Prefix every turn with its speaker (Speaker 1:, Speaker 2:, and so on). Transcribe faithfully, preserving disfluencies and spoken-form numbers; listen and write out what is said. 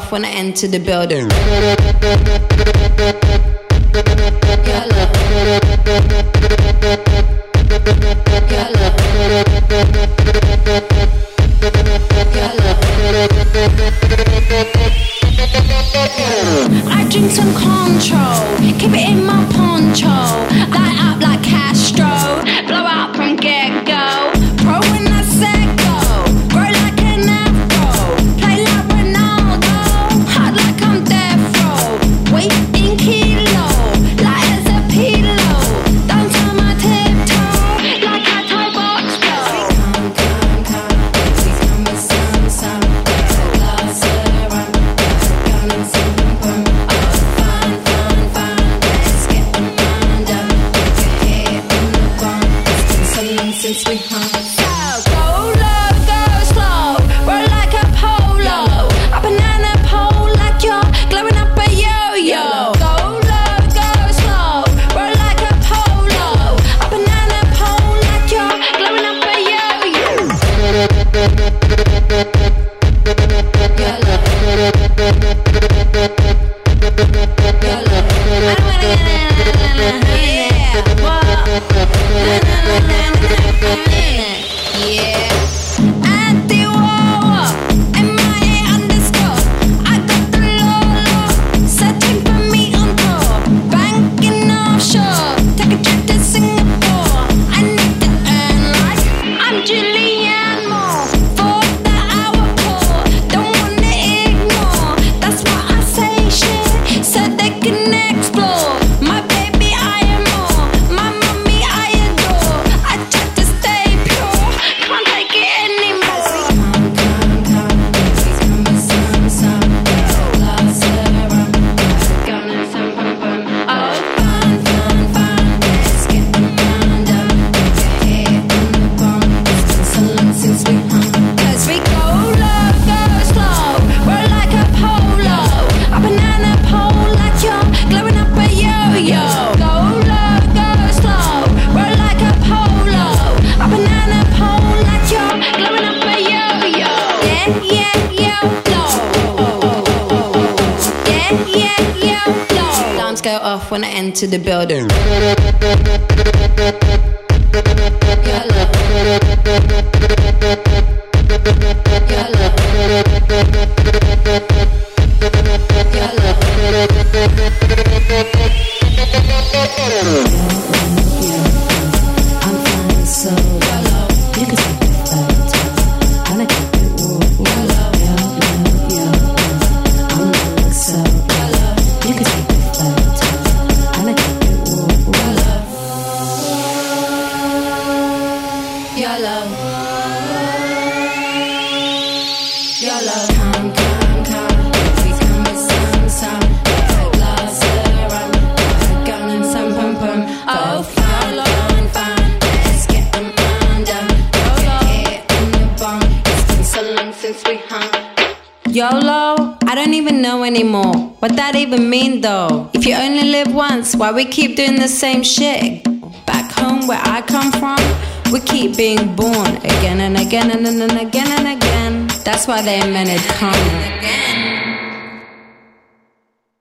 Speaker 1: off when I enter the building.
Speaker 2: I drink some control, keep it in my poncho, light up like Castro, blow out from get-go. Pro when I said go, grow like an afro, play like Ronaldo, hard like I'm death row, weight in kilo, light as a pillow, dance on my tiptoe, like I tie box flow. Come, come, come, please come with some, some, get a glass of rum, gun and some pum, oh fun, fun, fun, let's get the mind done, get hit on the ground, it's been so long since we hung.
Speaker 1: Go off when I enter the building. Your love. Your love. Your love. I'm fine, so your love. You can take the photo. I like it warm. Your love. Your love. I'm not so. Your love. You can take the your love, your love, come, come, come, please come with some, some, a glass of rum, a gun and some pum pum. Oh, fun, fun, fun, let's get them undone. Get hit on the bum. It's been so long since we hung. YOLO, I don't even know anymore. What that even mean though? If you only live once, why we keep doing the same shit? Back home where I come from, we keep being born again and again and, and, and again and again. That's why they invented karma.